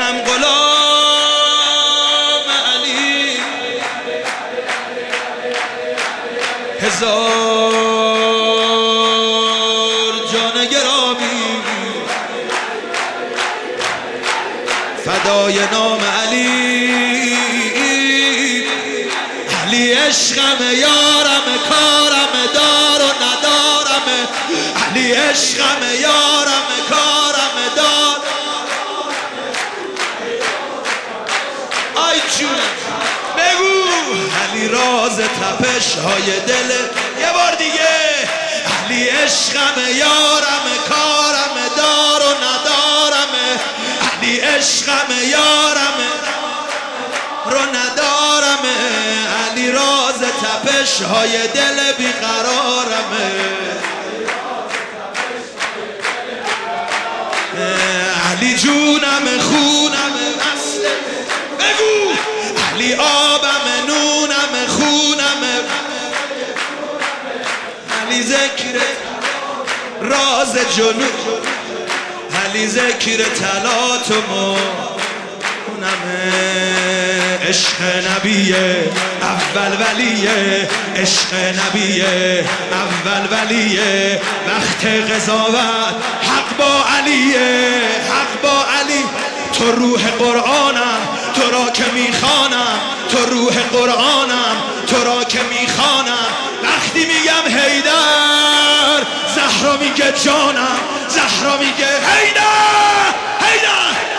دلم غلام علی، هزار جان گرامی فدای نام علی. علی عشقم یارم، کارم دار و ندارم. علی عشقم یارم، کارم دار. آی جونم بگو. علی راز تپش های دل، یه بار دیگه. علی عشقم یارم، کارم دار و ندارم. علی عشقم یارم رو ندارم. علی راز تپش های دل بیقرارم. علی جونم، خونم اصل، بگو. علی آبم، نونم، خونم. علی ذکر راز جنون، علی ذکر طلات و مونم. عشق نبی اول ولیه، عشق نبی اول ولیه. وقت قضاوت حق با علیه، حق با علی. تو روح قرآنم، تو را که میخوانم. تو روح قرآنم، تو را که میخوانم. وقتی میگم حیدر، زهرا میگه جانم. زهرا میگه حیدر، حیدر.